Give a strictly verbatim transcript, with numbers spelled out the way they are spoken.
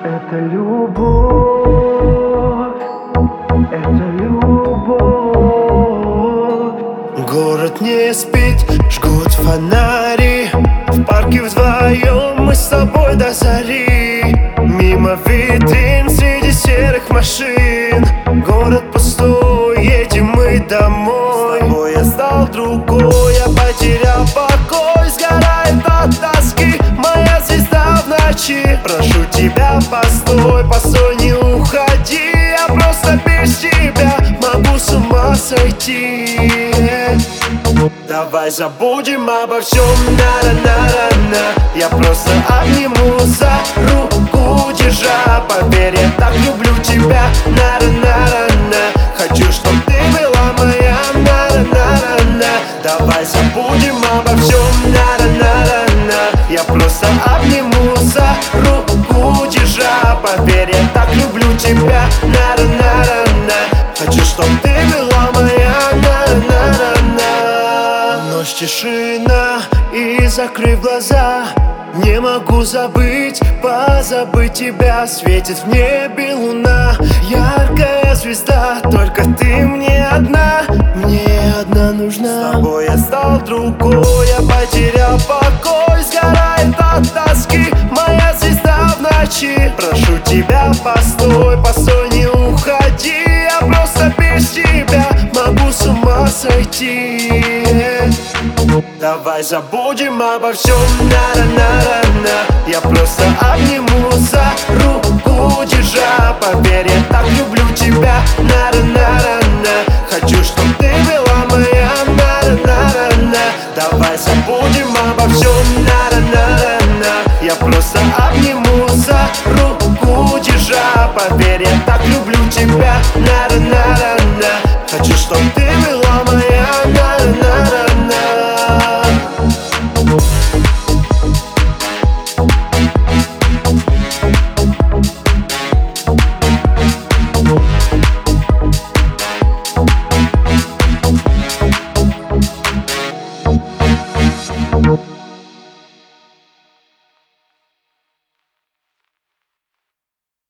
Это любовь, это любовь. Город не спит, жгут фонари. В парке вдвоем мы с тобой до зари. Мимо витрин среди серых машин. Город пустой, едем мы домой. С тобой я стал другой, я потерял покой. Сгорает от тоски моя звезда в ночи. Прошу тебя, постой, постой, не уходи. Я просто без тебя могу с ума сойти. Давай забудем обо всем, на-на-на-на-на. Я просто обниму за руку, держа. Поверь, я так люблю тебя, на-на-на-на-на. Хочу, чтоб ты была моя, на-на-на-на-на. Давай забудем обо всем, на-на-на-на-на. Я просто обниму за руку, держа. Поверь, я так люблю тебя, на-на-на-на-на. Хочу, чтоб ты была моя, на-на-на-на-на. Ночь, тишина, и закрыв глаза, не могу забыть, позабыть тебя. Светит в небе луна, яркая звезда. Только ты мне одна, мне одна нужна. С тобой я стал другой, я потерял покой. Сгорает от тоски моя звезда в ночи. Прошу тебя, постой, постой, не уходи. Я просто без тебя могу с ума сойти. Давай забудем обо всем, на-на-на-на-на. Я просто обниму за руку, держа. Поверь, я так люблю тебя, на-на-на-на-на. Хочу, чтоб ты была моя, на-на-на-на-на. Давай забудем обо всем, на-на-на-на-на. Я просто обниму за руку, держа. Поверь, я так люблю тебя, на-на-на-на-на. Хочу, чтоб